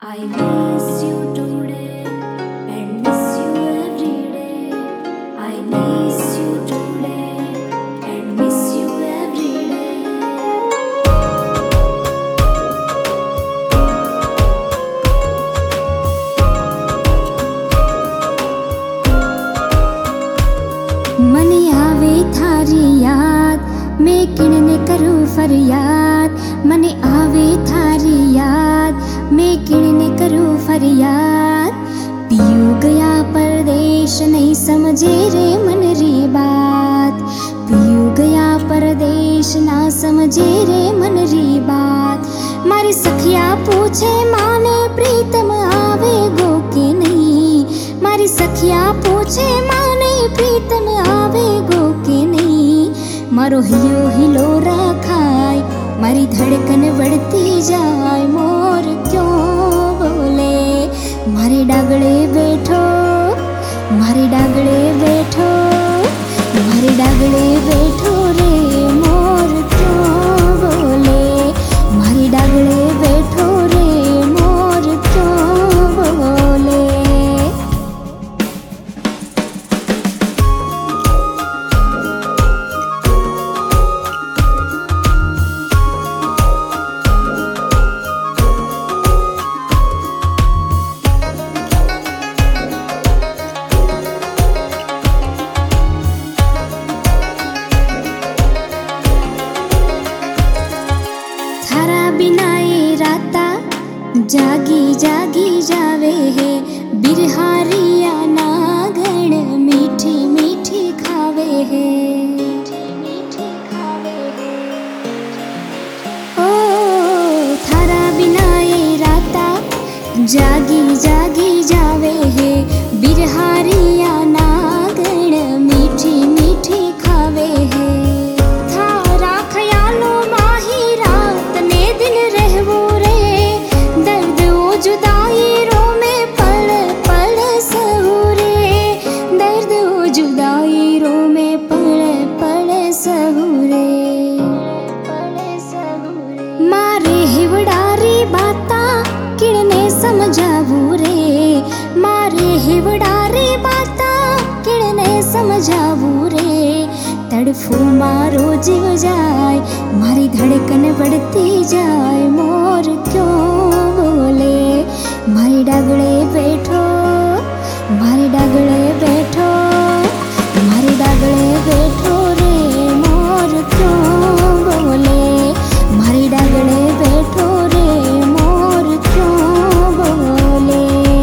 I miss you today and miss you every day. I miss you today and miss you every day. મને આવે થારી યાદ मैं किणने करूँ फरियाद मने आवे थारी याद मैं किणने करूँ फरियाद पियू गया परदेश नहीं समझे रे मन री बात पियू गया परदेश ना समझे रे मन री बात मारी सखिया पूछे माने प्रीतम आवे गो के नहीं मारी सखिया पूछे माने प्रीतम आवे गो के नहीं मारो हियो हिलो रखाय मारी धड़कन बढ़ती जाए मोर क्यों बोले मारे डागड़े बैठो मारे डागड़े बैठो मारे डागड़े बैठो रे मोर क्यों बोले मारे डागड़े बैठो रे मोर क्यों बोले बिना ये राता जागी जागी जावे है बिरहारिया नागण मीठी मीठी खावे है ओ थारा बिना ये राता जागी जागी जावे है बिरहारिया नागण मीठी मीठी खावे है थारा ख्यालों माही रात ने दिन रहवो रे दर्द ओ जुदाई रो में पल पल सहू रे दर्द ओ जुदाई रो में पल पल सहू रे मारे हिवड़ारी बाता किड़ने समझावू रे मारे हिवड़ारी बाता किड़ने समझावू रे तड़फू मारो जीव जाए मारी धड़कन बढ़ती जाए मोर क्यों बोले मारे डागड़े बैठो मारे डागड़े बैठो मारे डागड़े बैठो रे मोर क्यों बोले मारे डागड़े बैठो रे मोर क्यों बोले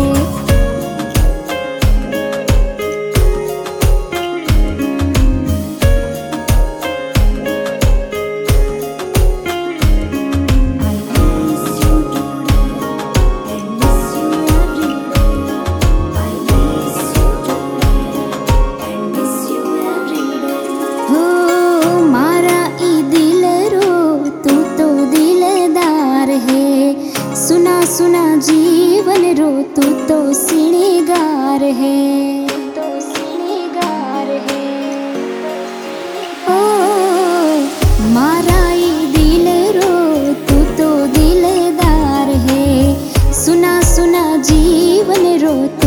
सुना सुना जीवन रो तू तो सिणगार है ओ मारा ई दिल रो तू तो दिलदार है सुना सुना जीवन रो